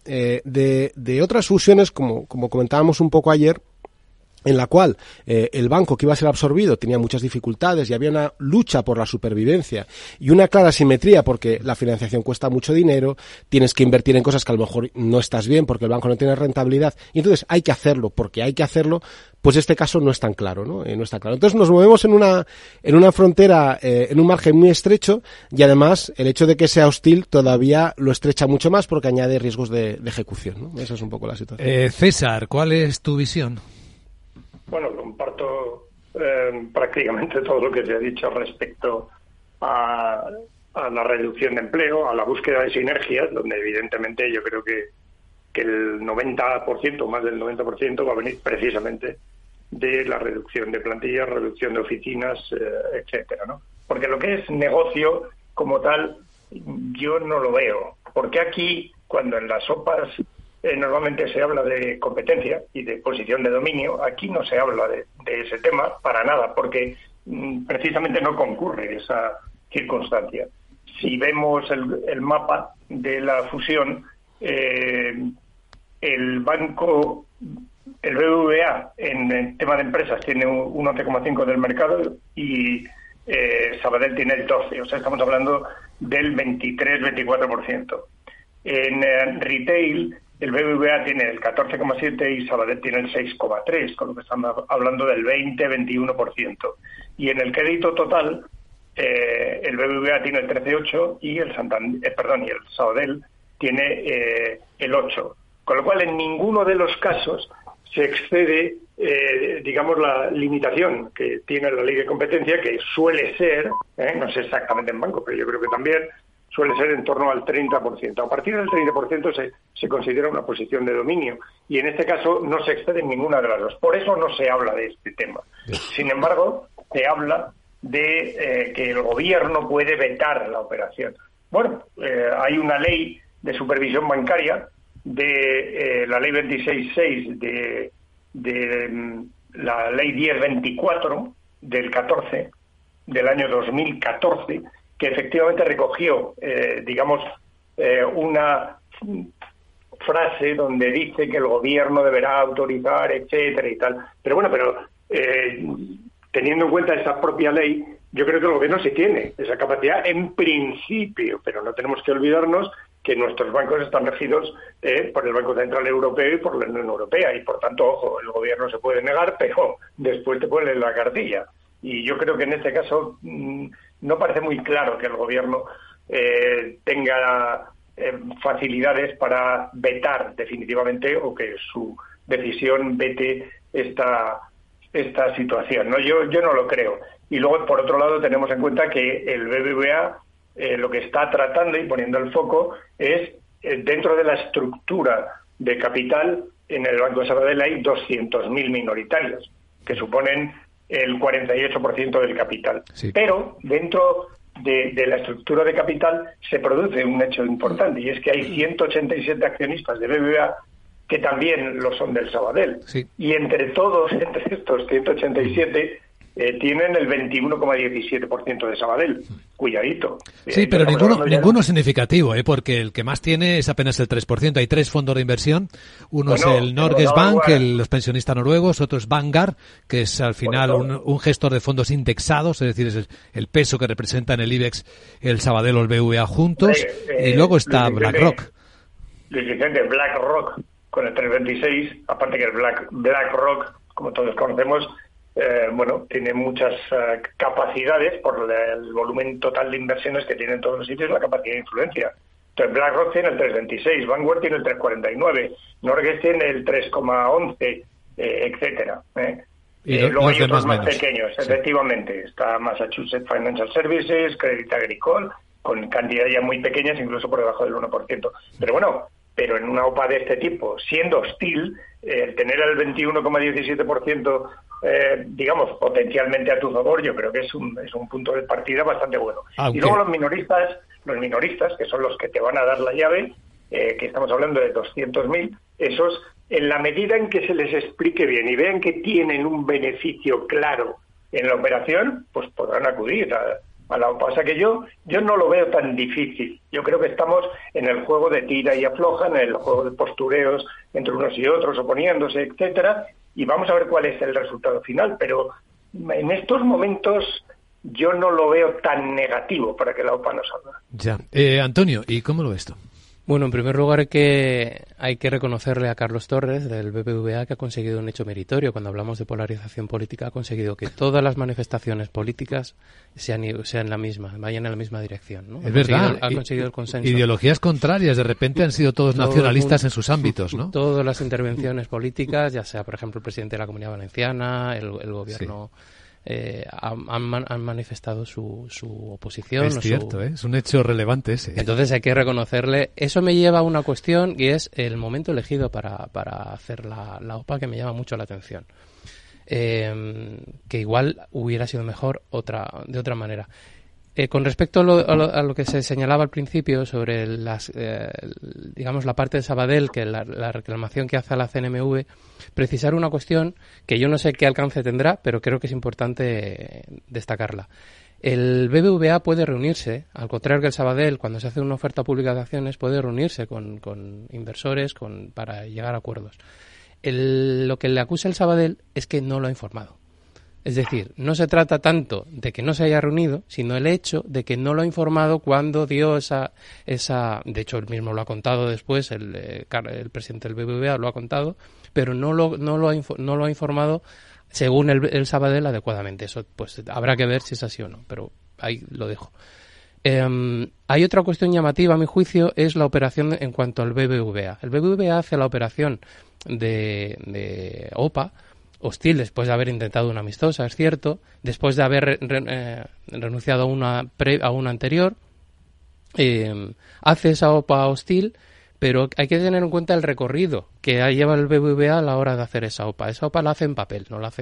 de otras fusiones, como comentábamos un poco ayer, en la cual el banco que iba a ser absorbido tenía muchas dificultades y había una lucha por la supervivencia y una clara simetría, porque la financiación cuesta mucho dinero, tienes que invertir en cosas que a lo mejor no estás bien porque el banco no tiene rentabilidad, y entonces hay que hacerlo porque hay que hacerlo. Pues este caso no es tan claro, ¿no? No está claro. Entonces nos movemos en una frontera, en un margen muy estrecho, y además el hecho de que sea hostil todavía lo estrecha mucho más porque añade riesgos de ejecución, ¿no? Esa es un poco la situación. César, ¿cuál es tu visión? Bueno, comparto prácticamente todo lo que se ha dicho respecto a la reducción de empleo, a la búsqueda de sinergias, donde evidentemente yo creo que el 90%, más del 90%, va a venir precisamente de la reducción de plantillas, reducción de oficinas, etcétera, ¿no? Porque lo que es negocio como tal, yo no lo veo. Porque aquí, cuando en las OPAs normalmente se habla de competencia y de posición de dominio, aquí no se habla de ese tema para nada, porque precisamente no concurre circunstancia. Si vemos el mapa de la fusión, el BBVA en el tema de empresas tiene un 11,5% del mercado y Sabadell tiene el 12%, o sea, estamos hablando del 23-24%. En retail, el BBVA tiene el 14,7% y Sabadell tiene el 6,3%, con lo que estamos hablando del 20-21%. Y en el crédito total, el BBVA tiene el 13,8% y el Sabadell tiene el 8%. Con lo cual, en ninguno de los casos se excede, digamos, la limitación que tiene la ley de competencia, que suele ser, no sé exactamente en banco, pero yo creo que también suele ser en torno al 30%. A partir del 30% se considera una posición de dominio y en este caso no se excede en ninguna de las dos. Por eso no se habla de este tema. Sin embargo, se habla de que el gobierno puede vetar la operación. Bueno, hay una ley de supervisión bancaria de la ley 26.6 de la ley 1024 del 14 del año 2014 que efectivamente recogió una frase donde dice que el gobierno deberá autorizar, etcétera y tal. Pero bueno, teniendo en cuenta esa propia ley, yo creo que el gobierno sí tiene esa capacidad en principio, pero no tenemos que olvidarnos que nuestros bancos están regidos por el Banco Central Europeo y por la Unión Europea y por tanto, ojo, el gobierno se puede negar, pero después te ponen la cartilla. Y yo creo que en este caso no parece muy claro que el gobierno tenga facilidades para vetar definitivamente o que su decisión vete esta situación, ¿no? Yo no lo creo. Y luego, por otro lado, tenemos en cuenta que el BBVA lo que está tratando y poniendo el foco es dentro de la estructura de capital. En el Banco de Sabadell hay 200.000 minoritarios, que suponen el 48% del capital. Sí. Pero dentro de la estructura de capital se produce un hecho importante, y es que hay 187 accionistas de BBVA que también lo son del Sabadell. Sí. Y entre estos 187 tienen el 21,17% de Sabadell. Cuidadito. Sí, pero ninguno significativo, porque el que más tiene es apenas el 3%. Hay 3 fondos de inversión. Uno es el Norges Bank, los pensionistas noruegos. Otro es Vanguard, que es al final un gestor de fondos indexados, es decir, es el peso que representa en el IBEX el Sabadell o el BBVA juntos. Y luego está BlackRock. Luis Vicente, BlackRock con el 3,26, aparte que el BlackRock, como todos conocemos, tiene muchas capacidades por el volumen total de inversiones que tiene en todos los sitios, la capacidad de influencia. Entonces BlackRock tiene el 3,26, Vanguard tiene el 3,49, Norges tiene el 3,11, etcétera. Y luego hay otros más pequeños, sí. Efectivamente. Está Massachusetts Financial Services, Crédit Agricole, con cantidades ya muy pequeñas, incluso por debajo del 1%. Pero en una OPA de este tipo, siendo hostil, tener el 21,17%, digamos, potencialmente a tu favor, yo creo que es un punto de partida bastante bueno. Y luego los minoristas, que son los que te van a dar la llave, que estamos hablando de 200.000, esos, en la medida en que se les explique bien y vean que tienen un beneficio claro en la operación, pues podrán acudir a la OPA. O sea que yo no lo veo tan difícil. Yo creo que estamos en el juego de tira y afloja, en el juego de postureos entre unos y otros, oponiéndose, etcétera, y vamos a ver cuál es el resultado final. Pero en estos momentos yo no lo veo tan negativo para que la OPA nos salga. Ya. Antonio, ¿y cómo lo ves tú? Bueno, en primer lugar hay que reconocerle a Carlos Torres del BBVA que ha conseguido un hecho meritorio. Cuando hablamos de polarización política, ha conseguido que todas las manifestaciones políticas vayan en la misma dirección, ¿no? Es verdad. Ha conseguido el consenso. Ideologías contrarias, de repente han sido todos nacionalistas en sus ámbitos, ¿no? Todas las intervenciones políticas, ya sea, por ejemplo, el presidente de la Comunidad Valenciana, el gobierno... Sí. Han manifestado su oposición. Es cierto, es un hecho relevante ese. Entonces hay que reconocerle. Eso me lleva a una cuestión y es el momento elegido para hacer la OPA, que me llama mucho la atención. Que igual hubiera sido mejor de otra manera. Con respecto a lo que se señalaba al principio sobre digamos la parte de Sabadell, que la reclamación que hace a la CNMV, precisar una cuestión que yo no sé qué alcance tendrá, pero creo que es importante destacarla. El BBVA puede reunirse, al contrario que el Sabadell, cuando se hace una oferta pública de acciones, puede reunirse con inversores para llegar a acuerdos. Lo que le acusa el Sabadell es que no lo ha informado. Es decir, no se trata tanto de que no se haya reunido, sino el hecho de que no lo ha informado cuando dio esa de hecho, él mismo lo ha contado después, el presidente del BBVA lo ha contado, pero no lo ha informado según el Sabadell adecuadamente. Eso pues habrá que ver si es así o no, pero ahí lo dejo. Hay otra cuestión llamativa, a mi juicio, es la operación en cuanto al BBVA. El BBVA hace la operación de OPA hostil después de haber intentado una amistosa, es cierto, después de haber renunciado a una anterior, hace esa OPA hostil, pero hay que tener en cuenta el recorrido que lleva el BBVA a la hora de hacer esa OPA. Esa OPA la hace en papel, no la hace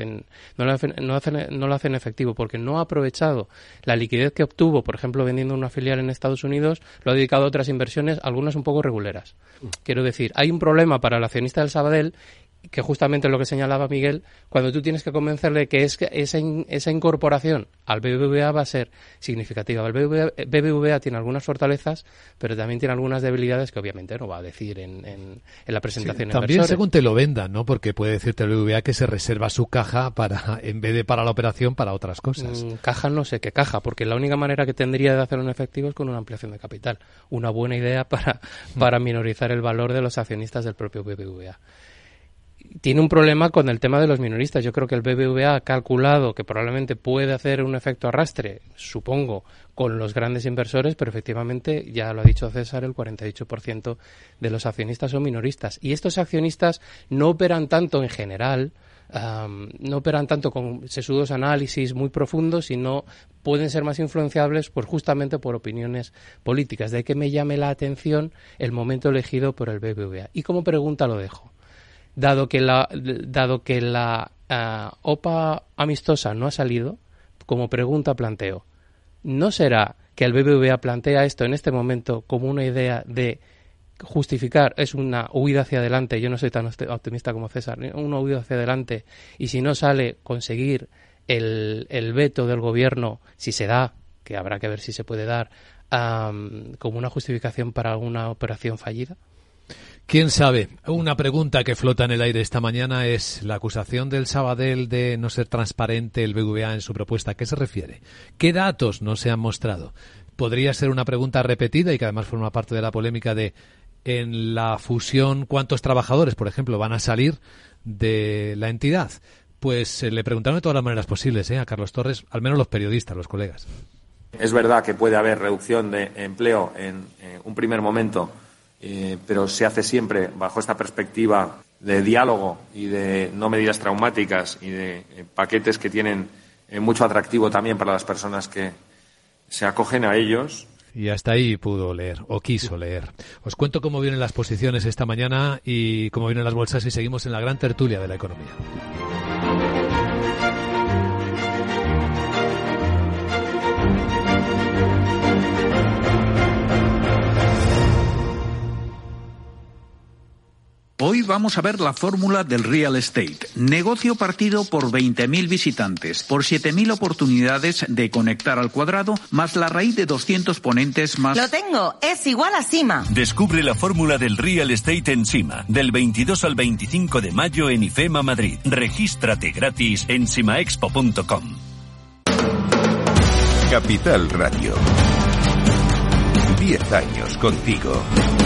en efectivo, porque no ha aprovechado la liquidez que obtuvo, por ejemplo, vendiendo una filial en Estados Unidos, lo ha dedicado a otras inversiones, algunas un poco reguleras. Quiero decir, hay un problema para el accionista del Sabadell, que justamente lo que señalaba Miguel, cuando tú tienes que convencerle que esa incorporación al BBVA va a ser significativa. El BBVA tiene algunas fortalezas, pero también tiene algunas debilidades que obviamente no va a decir en la presentación. Sí, también según te lo vendan, ¿no? Porque puede decirte el BBVA que se reserva su caja en vez de para la operación, para otras cosas. Caja no sé qué caja, porque la única manera que tendría de hacerlo en efectivo es con una ampliación de capital. Una buena idea para minorizar el valor de los accionistas del propio BBVA. Tiene un problema con el tema de los minoristas. Yo creo que el BBVA ha calculado que probablemente puede hacer un efecto arrastre, supongo, con los grandes inversores, pero efectivamente, ya lo ha dicho César, el 48% de los accionistas son minoristas. Y estos accionistas no operan tanto en general, no operan tanto con sesudos análisis muy profundos, sino pueden ser más influenciables pues justamente por opiniones políticas. De ahí que me llame la atención el momento elegido por el BBVA. Y como pregunta lo dejo. Dado que la OPA amistosa no ha salido, como pregunta planteo, ¿no será que el BBVA plantea esto en este momento como una idea de justificar, es una huida hacia adelante, yo no soy tan optimista como César, una huida hacia adelante, y si no sale, conseguir el veto del gobierno, si se da, que habrá que ver si se puede dar, como una justificación para una operación fallida? ¿Quién sabe? Una pregunta que flota en el aire esta mañana es la acusación del Sabadell de no ser transparente el BBVA en su propuesta. ¿A qué se refiere? ¿Qué datos no se han mostrado? Podría ser una pregunta repetida y que además forma parte de la polémica de en la fusión cuántos trabajadores, por ejemplo, van a salir de la entidad. Pues le preguntaron de todas las maneras posibles a Carlos Torres, al menos los periodistas, los colegas. Es verdad que puede haber reducción de empleo en un primer momento, pero se hace siempre bajo esta perspectiva de diálogo y de no medidas traumáticas y de paquetes que tienen mucho atractivo también para las personas que se acogen a ellos. Y hasta ahí pudo leer, o quiso leer. Os cuento cómo vienen las posiciones esta mañana y cómo vienen las bolsas y seguimos en la gran tertulia de la economía. Hoy vamos a ver la fórmula del real estate. Negocio partido por 20.000 visitantes, por 7.000 oportunidades de conectar al cuadrado, más la raíz de 200 ponentes más... Lo tengo, es igual a Sima. Descubre la fórmula del real estate en Sima, del 22 al 25 de mayo en IFEMA Madrid. Regístrate gratis en simaexpo.com. Capital Radio. 10 años contigo.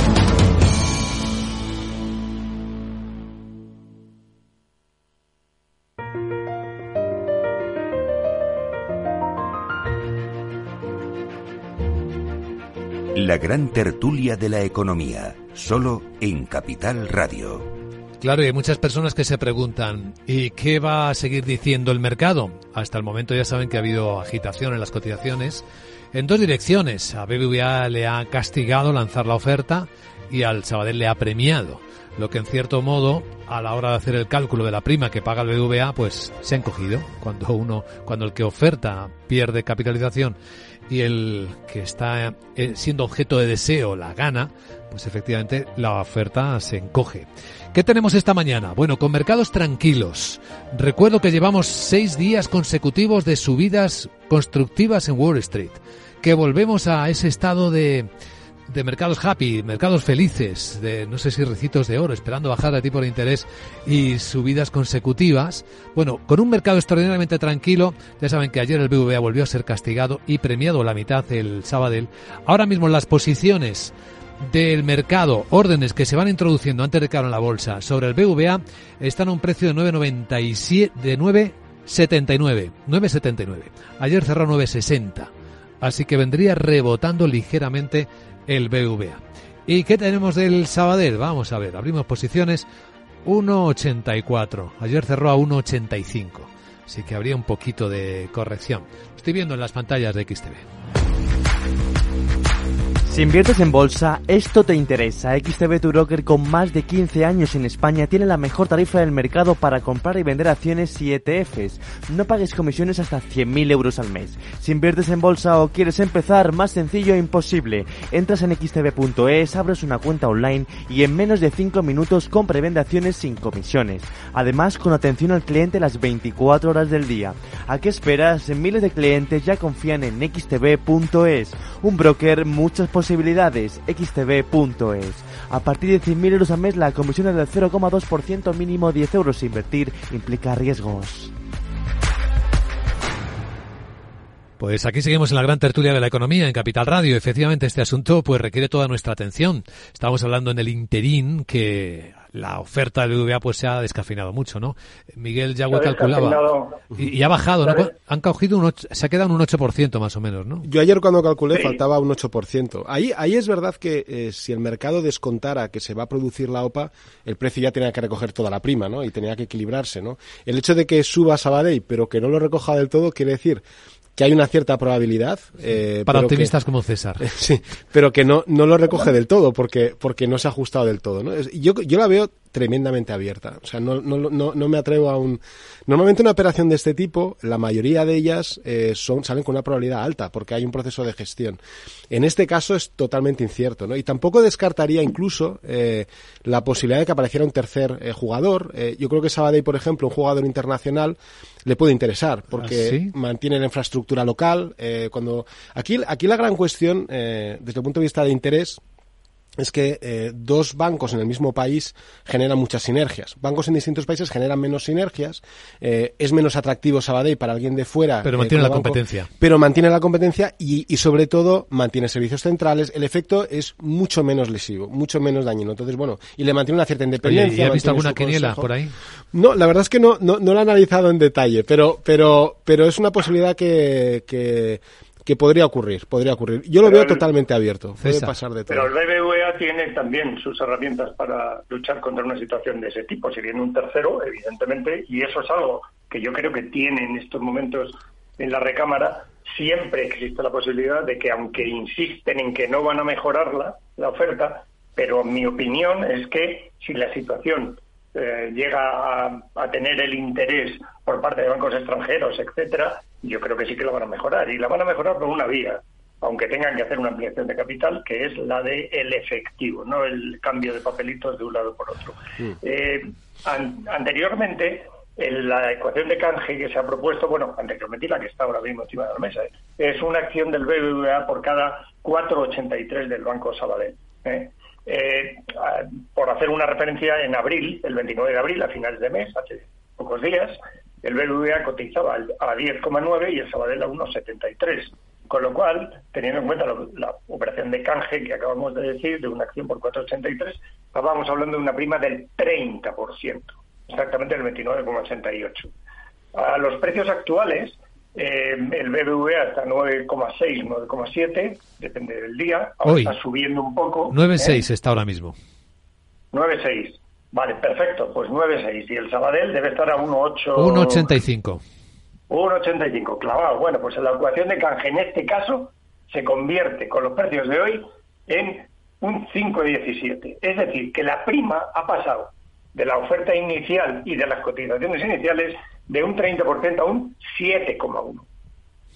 La gran tertulia de la economía, solo en Capital Radio. Claro, y hay muchas personas que se preguntan, ¿y qué va a seguir diciendo el mercado? Hasta el momento ya saben que ha habido agitación en las cotizaciones en dos direcciones. A BBVA le ha castigado lanzar la oferta y al Sabadell le ha premiado. Lo que en cierto modo, a la hora de hacer el cálculo de la prima que paga el BBVA, pues se ha encogido. Cuando el que oferta pierde capitalización y el que está siendo objeto de deseo la gana, pues efectivamente la oferta se encoge. ¿Qué tenemos esta mañana? Bueno, con mercados tranquilos. Recuerdo que llevamos 6 días consecutivos de subidas constructivas en Wall Street, que volvemos a ese estado de mercados happy, mercados felices, de no sé si recitos de oro, esperando bajar de tipo de interés y subidas consecutivas. Bueno, con un mercado extraordinariamente tranquilo, ya saben que ayer el BBVA volvió a ser castigado y premiado la mitad el Sabadell. Ahora mismo las posiciones del mercado, órdenes que se van introduciendo antes de que abra la bolsa sobre el BBVA, están a un precio de 9,79. Ayer cerró 9,60. Así que vendría rebotando ligeramente el BBVA. ¿Y qué tenemos del Sabadell? Vamos a ver, abrimos posiciones 1,84. Ayer cerró a 1,85. Así que habría un poquito de corrección. Lo estoy viendo en las pantallas de XTV. Si inviertes en bolsa, esto te interesa. XTB, tu broker con más de 15 años en España, tiene la mejor tarifa del mercado para comprar y vender acciones y ETFs. No pagues comisiones hasta 100.000 euros al mes. Si inviertes en bolsa o quieres empezar, más sencillo e imposible. Entras en xtb.es, abres una cuenta online y en menos de 5 minutos compra y vende acciones sin comisiones. Además, con atención al cliente las 24 horas del día. ¿A qué esperas? Miles de clientes ya confían en xtb.es. Un broker, muchas posibilidades. xtb.es. A partir de 100.000 euros al mes la comisión es del 0,2%, mínimo 10 euros. Invertir implica riesgos. Pues aquí seguimos en la gran tertulia de la economía en Capital Radio. Efectivamente, este asunto pues requiere toda nuestra atención. Estamos hablando en el interín que la oferta del BBVA pues se ha descafeinado mucho, ¿no? Miguel Yagüe calculaba y ha bajado, ¿no? Han cogido se ha quedado en un 8% más o menos, ¿no? Yo ayer cuando calculé faltaba un 8%. Ahí es verdad que si el mercado descontara que se va a producir la OPA, el precio ya tenía que recoger toda la prima, ¿no? Y tenía que equilibrarse, ¿no? El hecho de que suba Sabadell pero que no lo recoja del todo quiere decir que hay una cierta probabilidad para optimistas como César, sí, pero que no lo recoge del todo porque no se ha ajustado del todo, ¿no? Yo la veo tremendamente abierta, o sea, no me atrevo a normalmente una operación de este tipo, la mayoría de ellas salen con una probabilidad alta porque hay un proceso de gestión. En este caso es totalmente incierto, ¿no? Y tampoco descartaría incluso la posibilidad de que apareciera un tercer jugador. Yo creo que Sabadell, por ejemplo, un jugador internacional le puede interesar porque ¿sí? Mantiene la infraestructura local. Aquí la gran cuestión desde el punto de vista de interés es que dos bancos en el mismo país generan muchas sinergias. Bancos en distintos países generan menos sinergias. Es menos atractivo Sabadell para alguien de fuera. Pero mantiene la competencia. Pero mantiene la competencia y sobre todo mantiene servicios centrales. El efecto es mucho menos lesivo, mucho menos dañino. Entonces, bueno, y le mantiene una cierta independencia. Oye, ¿y has visto alguna quiniela por ahí? No, la verdad es que no lo he analizado en detalle, pero es una posibilidad que podría ocurrir. Yo lo veo totalmente abierto. Puede pasar de todo. Pero el BBVA tiene también sus herramientas para luchar contra una situación de ese tipo. Si viene un tercero, evidentemente, y eso es algo que yo creo que tiene en estos momentos en la recámara, siempre existe la posibilidad de que, aunque insisten en que no van a mejorar la oferta, pero mi opinión es que si la situación llega a tener el interés por parte de bancos extranjeros, etcétera, yo creo que sí que lo van a mejorar, y la van a mejorar por una vía, aunque tengan que hacer una ampliación de capital, que es la de el efectivo, no el cambio de papelitos de un lado por otro. Anteriormente, en la ecuación de canje que se ha propuesto, anteriormente y la que está ahora mismo encima de la mesa, es una acción del BBVA por cada 4,83 del Banco Sabadell. Por hacer una referencia, en abril, el 29 de abril, a finales de mes, hace pocos días, el BBVA cotizaba a 10,9 y el Sabadell a 1,73. Con lo cual, teniendo en cuenta la operación de canje que acabamos de decir, de una acción por 4,83, estábamos hablando de una prima del 30%, exactamente el 29,88. A los precios actuales, el BBVA está 9,6, 9,7, depende del día. Ahora Hoy está subiendo un poco. 9,6 está ahora mismo. 9,6. Vale, perfecto, pues 9,6. Y el Sabadell debe estar a 1,8. 1,85. 1,85, clavado. Bueno, pues la ecuación de canje en este caso se convierte, con los precios de hoy, en un 5,17. Es decir, que la prima ha pasado de la oferta inicial y de las cotizaciones iniciales de un 30% a un 7,1.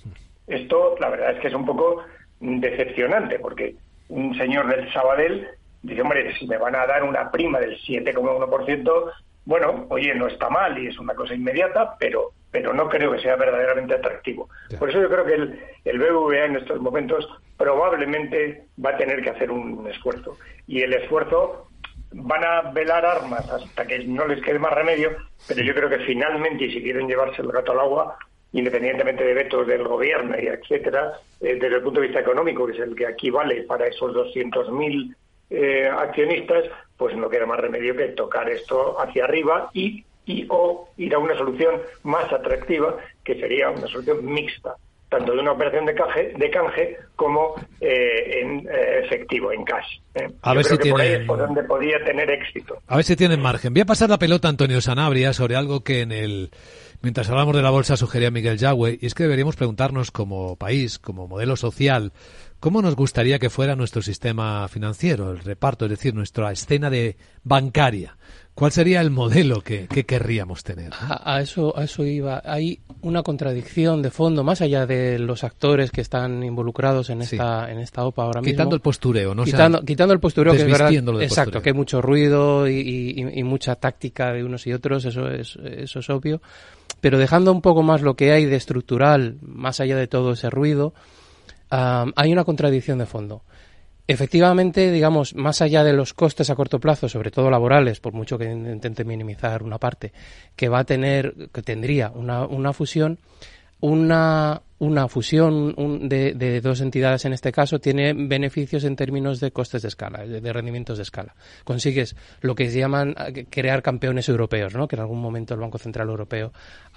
Esto, la verdad es que es un poco decepcionante, porque un señor del Sabadell dice, hombre, si me van a dar una prima del 7,1%, bueno, oye, no está mal y es una cosa inmediata, pero no creo que sea verdaderamente atractivo. Por eso yo creo que el BBVA en estos momentos probablemente va a tener que hacer un esfuerzo. Y el esfuerzo van a velar armas hasta que no les quede más remedio, pero yo creo que finalmente, y si quieren llevarse el gato al agua, independientemente de vetos del gobierno y etcétera, desde el punto de vista económico, que es el que aquí vale para esos 200.000 accionistas, pues no queda más remedio que tocar esto hacia arriba o ir a una solución más atractiva, que sería una solución mixta, tanto de una operación de canje como en efectivo, en cash. A ver si por ahí tienen... es por donde podía tener éxito. A ver si tienen margen. Voy a pasar la pelota a Antonio Sanabria sobre algo que mientras hablamos de la bolsa sugería Miguel Yagüe, y es que deberíamos preguntarnos como país, como modelo social, ¿cómo nos gustaría que fuera nuestro sistema financiero, el reparto, es decir, nuestra escena bancaria? ¿Cuál sería el modelo que querríamos tener? A eso iba. Hay una contradicción de fondo, más allá de los actores que están involucrados en esta OPA ahora mismo. Quitando el postureo, ¿no? Quitando el postureo, que es verdad. Exacto, postureo. que hay mucho ruido y mucha táctica de unos y otros, eso es obvio. Pero dejando un poco más lo que hay de estructural, más allá de todo ese ruido, hay una contradicción de fondo. Efectivamente, digamos, más allá de los costes a corto plazo, sobre todo laborales, por mucho que intente minimizar una parte, que tendría una fusión, una fusión de dos entidades en este caso tiene beneficios en términos de costes de escala, de rendimientos de escala. Consigues lo que se llaman crear campeones europeos, ¿no? Que en algún momento el Banco Central Europeo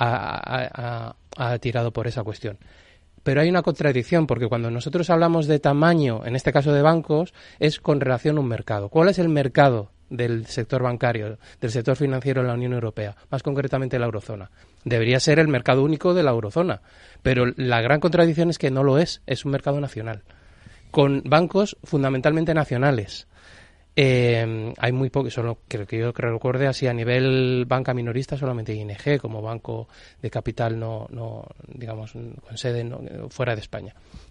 ha tirado por esa cuestión. Pero hay una contradicción, porque cuando nosotros hablamos de tamaño, en este caso de bancos, es con relación a un mercado. ¿Cuál es el mercado del sector bancario, del sector financiero en la Unión Europea, más concretamente la eurozona? Debería ser el mercado único de la eurozona, pero la gran contradicción es que no lo es un mercado nacional, con bancos fundamentalmente nacionales. Hay muy poco, solo que yo recuerde, así a nivel banca minorista, solamente ING como banco de capital no digamos, con sede fuera de España.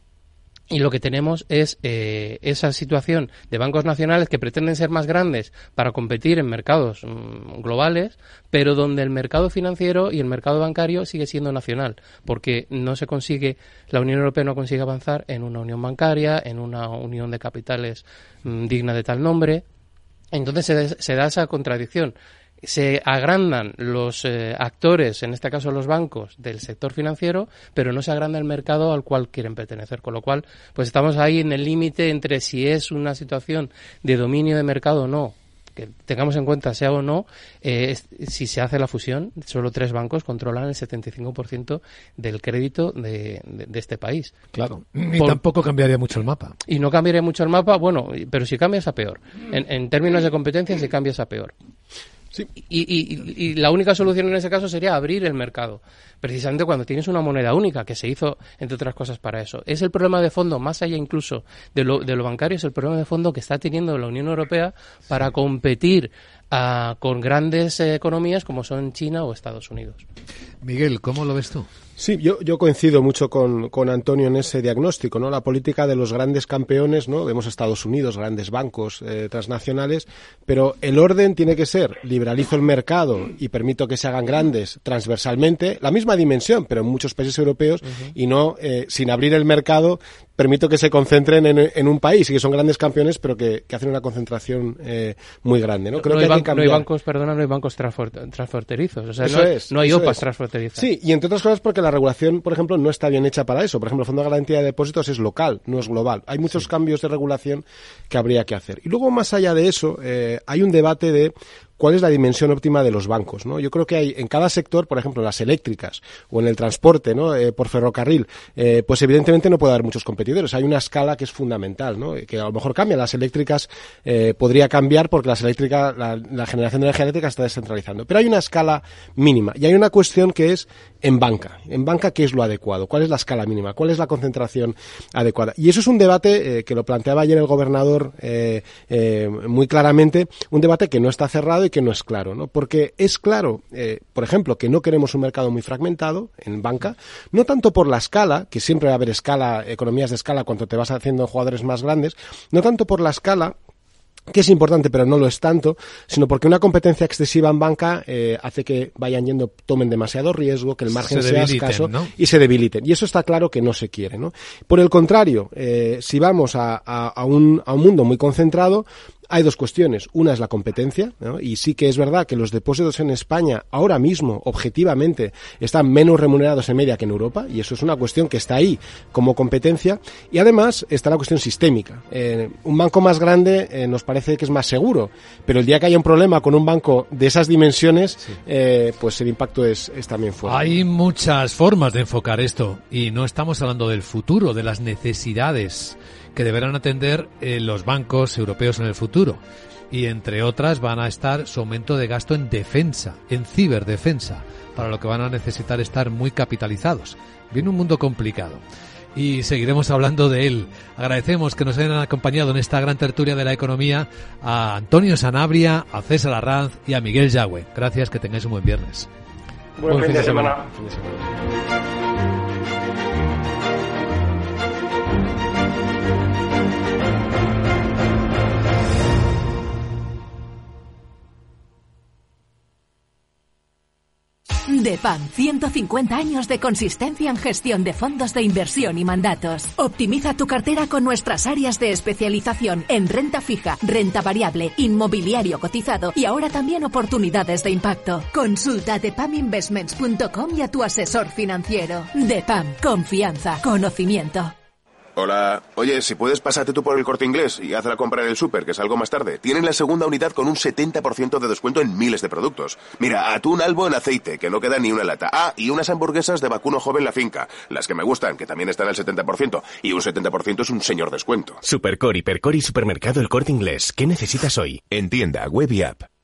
Y lo que tenemos es esa situación de bancos nacionales que pretenden ser más grandes para competir en mercados globales, pero donde el mercado financiero y el mercado bancario sigue siendo nacional, porque la Unión Europea no consigue avanzar en una unión bancaria, en una unión de capitales digna de tal nombre. Entonces se da esa contradicción. Se agrandan los actores, en este caso los bancos, del sector financiero, pero no se agranda el mercado al cual quieren pertenecer. Con lo cual, pues estamos ahí en el límite entre si es una situación de dominio de mercado o no. Que tengamos en cuenta, sea o no, si se hace la fusión, solo 3 bancos controlan el 75% del crédito de este país. Claro, y tampoco cambiaría mucho el mapa. Y no cambiaría mucho el mapa, bueno, pero si cambias a peor. En términos de competencia, si cambias a peor. Sí. Y la única solución en ese caso sería abrir el mercado, precisamente cuando tienes una moneda única, que se hizo, entre otras cosas, para eso. Es el problema de fondo, más allá incluso de lo bancario, es el problema de fondo que está teniendo la Unión Europea para competir con grandes economías como son China o Estados Unidos. Miguel, ¿cómo lo ves tú? Sí, yo coincido mucho con Antonio en ese diagnóstico, ¿no? La política de los grandes campeones, ¿no? Vemos Estados Unidos, grandes bancos transnacionales, pero el orden tiene que ser: liberalizo el mercado y permito que se hagan grandes transversalmente, la misma dimensión, pero en muchos países europeos, y no, sin abrir el mercado, permito que se concentren en un país y que son grandes campeones, pero que hacen una concentración muy grande, ¿no? Creo que hay que cambiar. No hay bancos transfronterizos, o sea, no hay OPAs transfronterizas. Sí, y entre otras cosas porque la regulación, por ejemplo, no está bien hecha para eso. Por ejemplo, el Fondo de Garantía de Depósitos es local, no es global. Hay muchos cambios de regulación que habría que hacer. Y luego, más allá de eso, hay un debate de cuál es la dimensión óptima de los bancos, ¿no? Yo creo que hay en cada sector, por ejemplo, en las eléctricas o en el transporte, ¿no? Por ferrocarril, pues evidentemente no puede haber muchos competidores. Hay una escala que es fundamental, ¿no? Que a lo mejor cambia. Las eléctricas podría cambiar porque las eléctricas, la generación de energía eléctrica está descentralizando. Pero hay una escala mínima y hay una cuestión que es en banca. En banca, ¿qué es lo adecuado? ¿Cuál es la escala mínima? ¿Cuál es la concentración adecuada? Y eso es un debate que lo planteaba ayer el gobernador muy claramente, un debate que no está cerrado y qué no es claro, ¿no? Porque es claro, por ejemplo, que no queremos un mercado muy fragmentado en banca, no tanto por la escala, que siempre va a haber escala, economías de escala cuando te vas haciendo jugadores más grandes, no tanto por la escala, que es importante pero no lo es tanto, sino porque una competencia excesiva en banca hace que tomen demasiado riesgo, que el margen sea escaso, ¿no? Y se debiliten. Y eso está claro que no se quiere, ¿no? Por el contrario, si vamos a un mundo muy concentrado, hay dos cuestiones. Una es la competencia, ¿no? Y sí que es verdad que los depósitos en España ahora mismo, objetivamente, están menos remunerados en media que en Europa, y eso es una cuestión que está ahí como competencia. Y además está la cuestión sistémica. Un banco más grande nos parece que es más seguro, pero el día que haya un problema con un banco de esas dimensiones, pues el impacto es también fuerte. Hay muchas formas de enfocar esto, y no estamos hablando del futuro, de las necesidades que deberán atender los bancos europeos en el futuro. Y entre otras van a estar su aumento de gasto en defensa, en ciberdefensa, para lo que van a necesitar estar muy capitalizados. Viene un mundo complicado y seguiremos hablando de él. Agradecemos que nos hayan acompañado en esta gran tertulia de la economía a Antonio Sanabria, a César Arranz y a Miguel Yagüe. Gracias, que tengáis un buen viernes. Buen fin de semana. DEPAM, 150 años de consistencia en gestión de fondos de inversión y mandatos. Optimiza tu cartera con nuestras áreas de especialización en renta fija, renta variable, inmobiliario cotizado y ahora también oportunidades de impacto. Consulta depaminvestments.com y a tu asesor financiero. DEPAM, confianza, conocimiento. Hola. Oye, si puedes, pásate tú por el Corte Inglés y haz la compra en el súper, que salgo más tarde. Tienen la segunda unidad con un 70% de descuento en miles de productos. Mira, atún albo en aceite, que no queda ni una lata. Ah, y unas hamburguesas de vacuno joven La Finca. Las que me gustan, que también están al 70%. Y un 70% es un señor descuento. Supercor, Hipercor y Supermercado El Corte Inglés. ¿Qué necesitas hoy? En tienda, web y app.